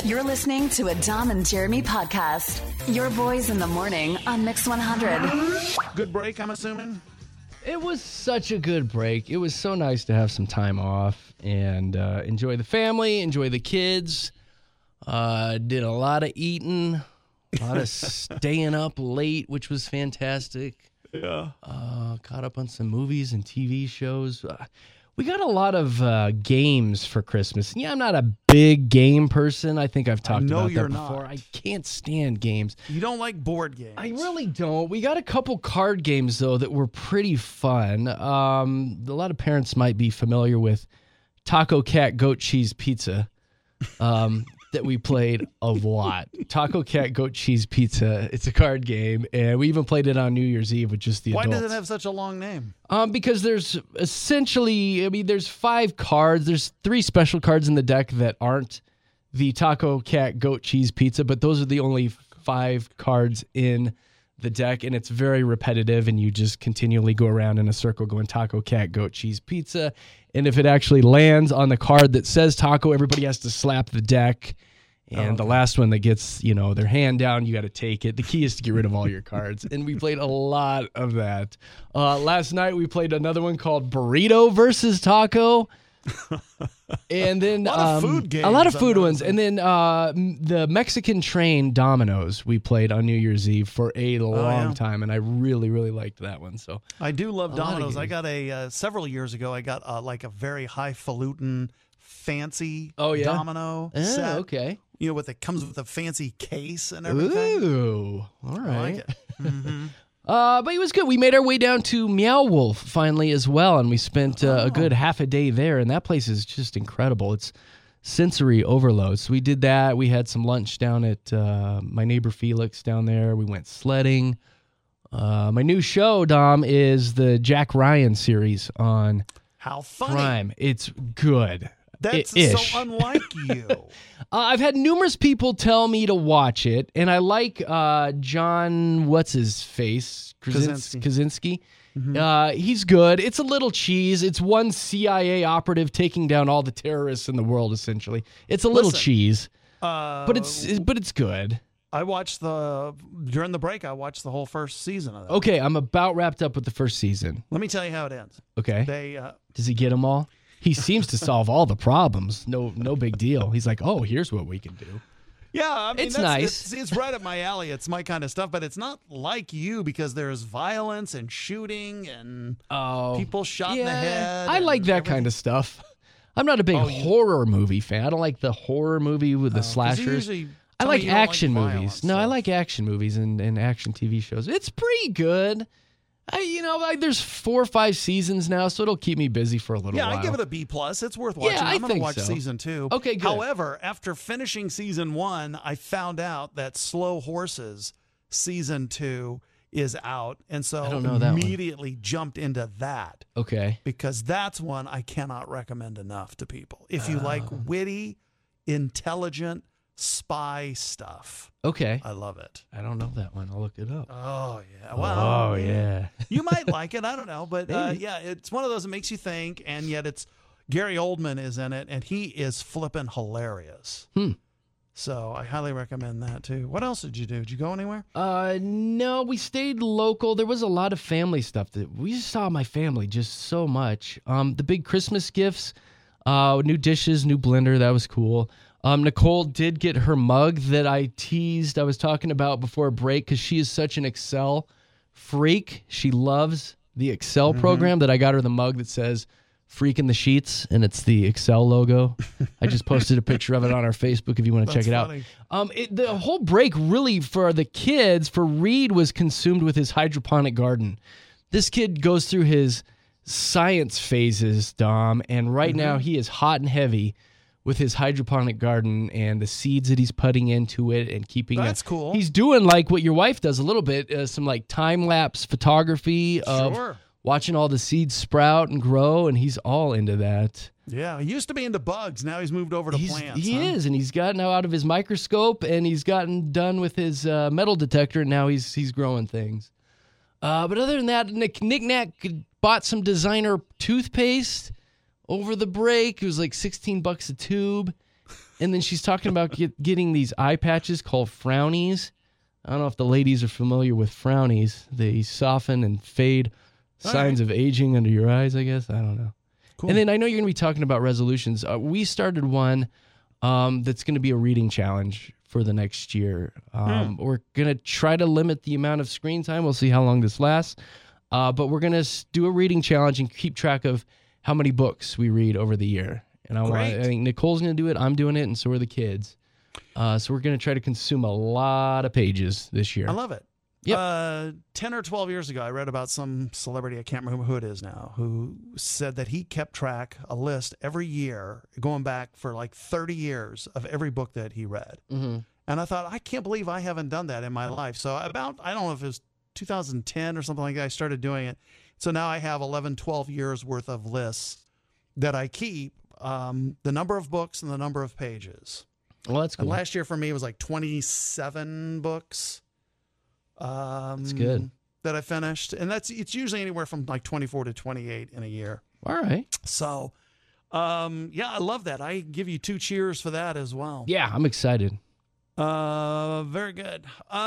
You're listening to a Dom and Jeremy podcast. Your boys in the morning on Mix 100. Good break, I'm assuming? It was such a good break. It was so nice to have some time off and enjoy the family, enjoy the kids. Did a lot of eating, a lot of staying up late, which was fantastic. Yeah. Caught up on some movies and TV shows. We got a lot of games for Christmas. Yeah, I'm not a big game person. I think I've talked about that before. I can't stand games. You don't like board games. I really don't. We got a couple card games, though, that were pretty fun. A lot of parents might be familiar with Taco Cat Goat Cheese Pizza that we played a lot. Taco Cat Goat Cheese Pizza. It's a card game, and we even played it on New Year's Eve with just the adults. Why does it have such a long name? Because there's essentially, there's 5 cards. There's 3 special cards in the deck that aren't the Taco Cat Goat Cheese Pizza, but those are the only 5 cards in the deck, and it's very repetitive, and you just continually go around in a circle going Taco Cat Goat Cheese Pizza. And if it actually lands on the card that says taco, everybody has to slap the deck. And the last one that gets, their hand down, you got to take it. The key is to get rid of all your cards. And we played a lot of that. Last night we played another one called Burrito versus Taco. And then a lot of food games. A lot of food ones. And then the Mexican Train Dominoes we played on New Year's Eve for a long time. And I really, really liked that one. So I do love Dominoes. I got several years ago, I got like a very highfalutin, fancy domino set. Okay. Comes with a fancy case and everything. Ooh, all right. I like it. Mm-hmm. But it was good. We made our way down to Meow Wolf finally as well, and we spent a good half a day there, and that place is just incredible. It's sensory overload. So we did that. We had some lunch down at my neighbor Felix down there. We went sledding. My new show, Dom, is the Jack Ryan series on How funny. Prime. It's good. That's Ish. so unlike you. I've had numerous people tell me to watch it, and I like John, what's-his-face? Krasinski. Mm-hmm. He's good. It's a little cheese. It's one CIA operative taking down all the terrorists in the world, essentially. It's a little cheese, but it's good. I watched during the break, I watched the whole first season of that. Okay, I'm about wrapped up with the first season. Let me tell you how it ends. Okay. Does he get them all? He seems to solve all the problems. No big deal. He's like, here's what we can do. Yeah, I mean, it's nice. It's right up my alley. It's my kind of stuff, but it's not like you because there's violence and shooting and people shot in the head. I like that kind of stuff. I'm not a big horror movie fan. I don't like the horror movie with the slashers. I like action movies. Violence, I like action movies and action TV shows. It's pretty good. There's 4 or 5 seasons now, so it'll keep me busy for a little while. Yeah, I give it a B+. It's worth watching. Yeah, I'm going to watch so. season 2. Okay, good. However, after finishing season 1, I found out that Slow Horses season 2 is out, and so I don't know that immediately jumped into that. Okay. Because that's one I cannot recommend enough to people. If you like witty, intelligent spy stuff. Okay. I love it. I don't know that one. I'll look it up. Oh, yeah. Well, yeah. You might like it. I don't know. But it's one of those that makes you think, and yet it's Gary Oldman is in it, and he is flipping hilarious. So I highly recommend that, too. What else did you do? Did you go anywhere? No, we stayed local. There was a lot of family stuff that we saw my family just so much. The big Christmas gifts, new dishes, new blender. That was cool. Nicole did get her mug that I was talking about before a break because she is such an Excel freak. She loves the Excel program that I got her the mug that says Freak in the Sheets, and it's the Excel logo. I just posted a picture of it on our Facebook if you want to check it out. The whole break really for the kids, for Reed, was consumed with his hydroponic garden. This kid goes through his science phases, Dom, and right now he is hot and heavy with his hydroponic garden and the seeds that he's putting into it and keeping. That's cool. He's doing like what your wife does a little bit, some like time-lapse photography of watching all the seeds sprout and grow, and he's all into that. Yeah, he used to be into bugs. Now he's moved over to plants. He is, and he's gotten out of his microscope, and he's gotten done with his metal detector, and now he's growing things. But other than that, Knick-Knack bought some designer toothpaste over the break. It was like $16 a tube. And then she's talking about getting these eye patches called frownies. I don't know if the ladies are familiar with frownies. They soften and fade signs of aging under your eyes, I guess. I don't know. Cool. And then I know you're going to be talking about resolutions. We started one that's going to be a reading challenge for the next year. We're going to try to limit the amount of screen time. We'll see how long this lasts. But we're going to do a reading challenge and keep track of how many books we read over the year. And I think Nicole's going to do it. I'm doing it. And so are the kids. So we're going to try to consume a lot of pages this year. I love it. Yep. 10 or 12 years ago, I read about some celebrity, I can't remember who it is now, who said that he kept track, a list every year, going back for like 30 years of every book that he read. Mm-hmm. And I thought, I can't believe I haven't done that in my life. So I don't know if it was 2010 or something like that, I started doing it. So now I have 11, 12 years worth of lists that I keep, the number of books and the number of pages. Well, that's cool. And last year for me, it was like 27 books. That's good. That I finished. And it's usually anywhere from like 24 to 28 in a year. All right. So, I love that. I give you 2 cheers for that as well. Yeah, I'm excited. Very good.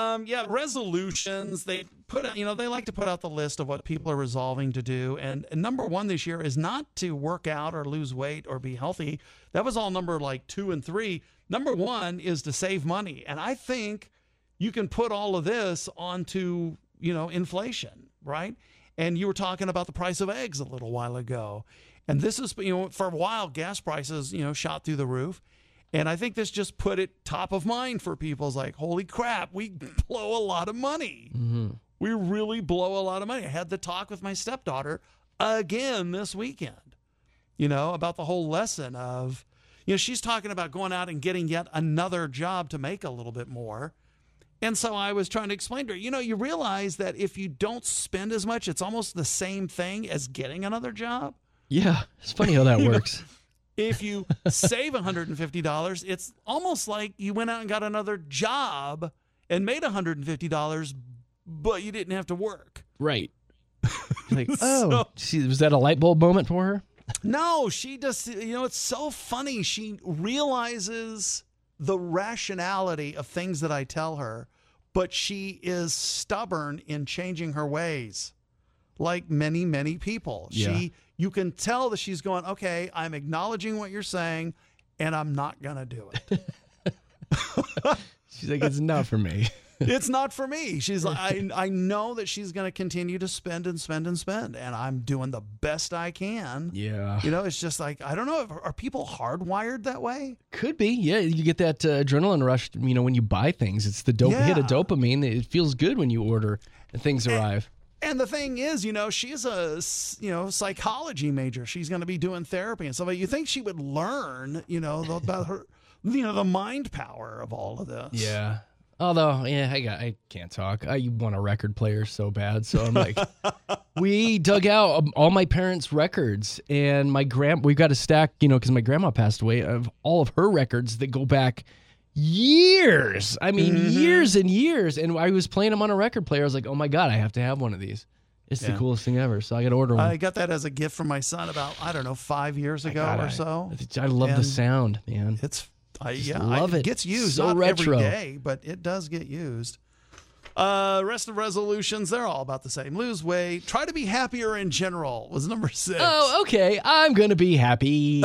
Resolutions. They put out, they like to put out the list of what people are resolving to do. And number 1 this year is not to work out or lose weight or be healthy. That was all number like 2 and 3. Number 1 is to save money. And I think you can put all of this onto, inflation, right? And you were talking about the price of eggs a little while ago. And this is, for a while, gas prices, shot through the roof. And I think this just put it top of mind for people. It's like, holy crap, we blow a lot of money. Mm-hmm. We really blow a lot of money. I had the talk with my stepdaughter again this weekend, about the whole lesson of, she's talking about going out and getting yet another job to make a little bit more. And so I was trying to explain to her, you realize that if you don't spend as much, it's almost the same thing as getting another job. Yeah, it's funny how that works. If you save $150, it's almost like you went out and got another job and made $150, but you didn't have to work. Right. Like, was that a light bulb moment for her? No, she just, it's so funny. She realizes the rationality of things that I tell her, but she is stubborn in changing her ways, like many, many people. Yeah. You can tell that she's going, okay, I'm acknowledging what you're saying, and I'm not going to do it. She's like, it's not for me. It's not for me. She's like, I know that she's going to continue to spend and spend and spend, and I'm doing the best I can. Yeah. It's just like, I don't know, are people hardwired that way? Could be. Yeah, you get that adrenaline rush, when you buy things. It's the hit of dopamine. It feels good when you order and things arrive. And the thing is, she's a, psychology major. She's going to be doing therapy and stuff. You think she would learn, about her, the mind power of all of this. Yeah. Although, I can't talk. I want a record player so bad. So I'm like, we dug out all my parents' records, and we've got a stack, because my grandma passed away, of all of her records that go back years. I mean, years and years. And I was playing them on a record player. I was like, oh my God, I have to have one of these. It's the coolest thing ever. So I got to order one. I got that as a gift from my son about, 5 years ago or so. I love the sound, man. Love it. It gets used so not retro. every day, but it does get used. Rest of resolutions, they're all about the same. Lose weight. Try to be happier in general was number 6. Oh, okay. I'm going to be happy.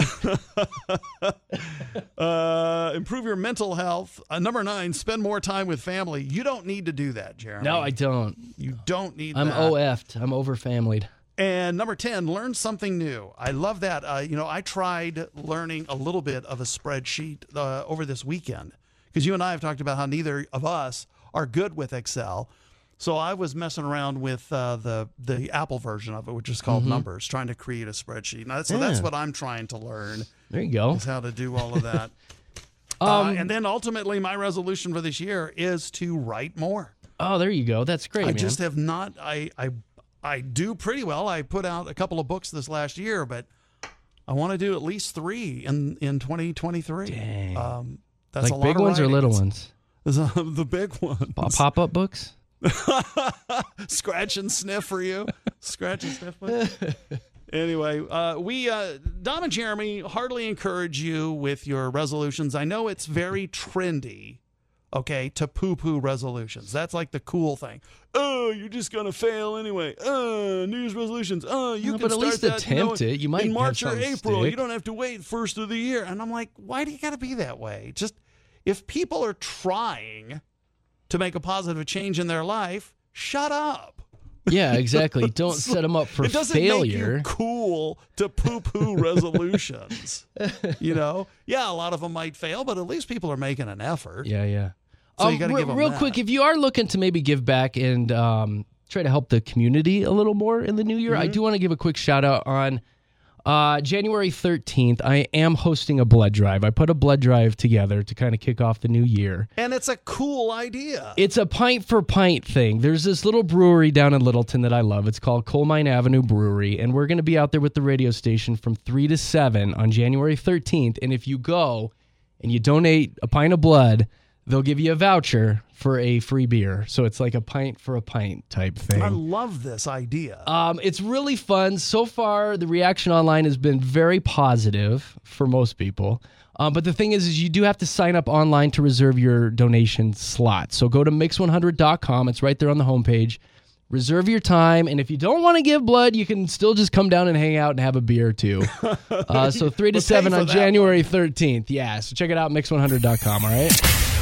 Improve your mental health. Number 9, spend more time with family. You don't need to do that, Jeremy. No, I don't. You don't need I'm that. OF'd. I'm over-familied. And number 10, learn something new. I love that. I tried learning a little bit of a spreadsheet over this weekend because you and I have talked about how neither of us are good with Excel. So I was messing around with the Apple version of it, which is called Numbers, trying to create a spreadsheet. Now, that's what I'm trying to learn. There you go. Is how to do all of that. And then ultimately, my resolution for this year is to write more. Oh, there you go. That's great, I man. just have not. I do pretty well. I put out a couple of books this last year, but I want to do at least 3 in 2023. Dang. That's like a lot big of ones writing. or little ones? The big ones. Pop-up books? Scratch and sniff for you. Scratch and sniff book. Anyway, Dom and Jeremy heartily encourage you with your resolutions. I know it's very trendy, okay, to poo-poo resolutions. That's like the cool thing. Oh, you're just going to fail anyway. New Year's resolutions. You can but at start least that, attempt it. You might in March have or something April. stick. You don't have to wait first of the year. And I'm like, why do you got to be that way? Just if people are trying to make a positive change in their life, shut up. Yeah, exactly. Don't set them up for it doesn't failure. make you cool to poo-poo resolutions. Yeah, a lot of them might fail, but at least people are making an effort. Yeah. So you got to give them real that. quick, if you are looking to maybe give back and try to help the community a little more in the new year, I do want to give a quick shout out on January 13th. I am hosting a blood drive. I put a blood drive together to kind of kick off the new year. And it's a cool idea. It's a pint for pint thing. There's this little brewery down in Littleton that I love. It's called Coal Mine Avenue Brewery, and we're going to be out there with the radio station from 3 to 7 on January 13th. And if you go and you donate a pint of blood, they'll give you a voucher for a free beer. So it's like a pint for a pint type thing. I love this idea. It's really fun. So far, the reaction online has been very positive for most people. But the thing is you do have to sign up online to reserve your donation slot. So go to mix100.com. It's right there on the homepage. Reserve your time, and if you don't want to give blood, you can still just come down and hang out and have a beer too. So 3 to 7 on January 13th. Yeah, so check it out, mix100.com, all right?